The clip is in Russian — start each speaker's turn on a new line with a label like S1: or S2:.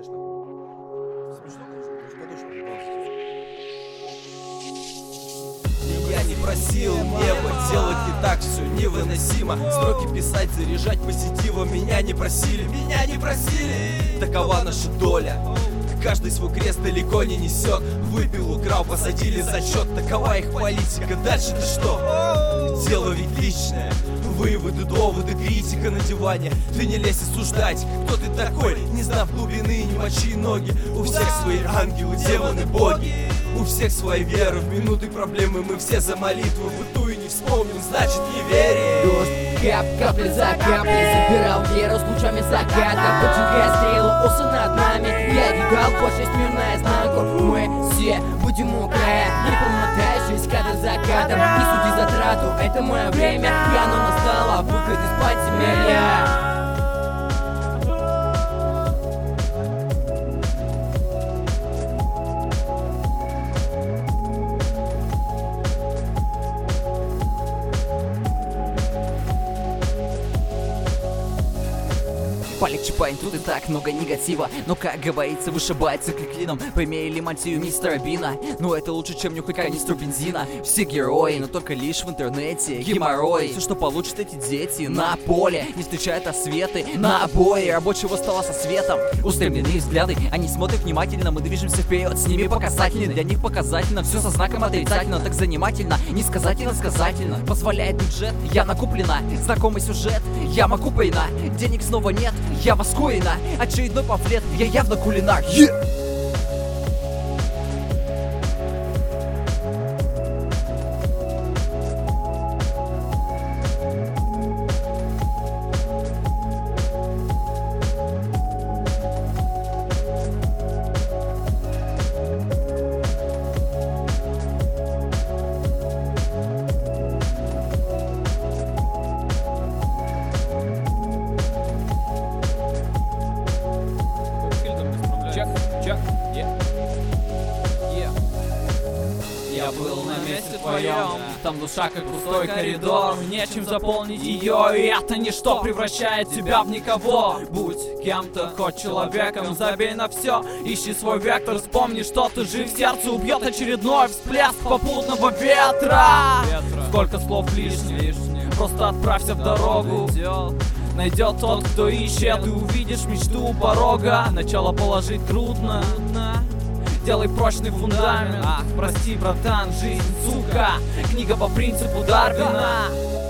S1: играешь нахуй? Смешно, конечно, ты же подушку ебался.
S2: Я не просил небо делать не так, все невыносимо. Строки писать, заряжать позитивом меня не просили, меня не просили. Такова наша доля. Каждый свой крест далеко не несет. Выпил, украл, посадили за счет. Такова их политика, дальше-то что? Дело ведь личное. Выводы, доводы, критика на диване. Ты не лезь осуждать, кто ты такой, не знав глубины, не мочи ноги. У всех свои ангелы, демоны, боги. У всех свои веры, в минуты проблемы мы все за молитву. В ту и не вспомним, значит не верим.
S3: Дождь, капли за каплей, забирал веру с лучами заката. Поджигая стрелу, осы над нами. Я гигал, площадь мирная знаку. Мы все будем у края. Не промотай жизнь кадр за кадром. Не суди затрату, это мое время. И оно настало, выход из подземелья. Полегче, парень, тут и так много негатива. Но, как говорится, вышибается клином. Поимели мантию мистера Бина. Но это лучше, чем нюхать канистру бензина. Все герои, но только лишь в интернете. Геморрой, все, что получат эти дети на поле, не встречают осветы на обои рабочего стола со светом. Устремленные взгляды, они смотрят внимательно. Мы движемся вперед, с ними показательно. Для них показательно, все со знаком отрицательно. Так занимательно, несказательно, сказательно. Позволяет бюджет, я накуплена. Знакомый сюжет, я могу пейна. Денег снова нет, я воскуена. Очередной памфлет, я явно кулинар.
S4: Я был на месте твоем, там душа как пустой коридор. Нечем заполнить ее, и это ничто превращает тебя в никого. Будь кем-то, хоть человеком, забей на все, ищи свой вектор. Вспомни, что ты жив, сердце убьет очередной всплеск попутного ветра. Сколько слов лишних, просто отправься в дорогу. Найдет тот, кто ищет, ты увидишь мечту у порога. Начало положить трудно, делай прочный фундамент. Ах, прости, братан, жизнь, сука, книга по принципу Дарвина.